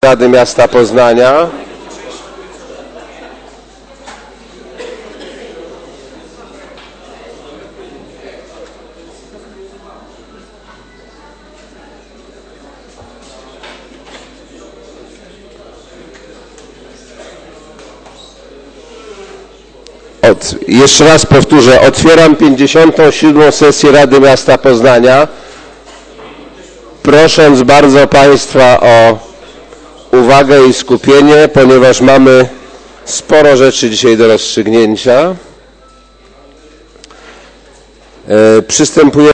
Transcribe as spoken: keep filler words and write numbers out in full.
Rady Miasta Poznania. Od, jeszcze raz powtórzę, otwieram pięćdziesiątą siódmą sesję Rady Miasta Poznania, prosząc bardzo Państwa o uwagę i skupienie, ponieważ mamy sporo rzeczy dzisiaj do rozstrzygnięcia. Przystępujemy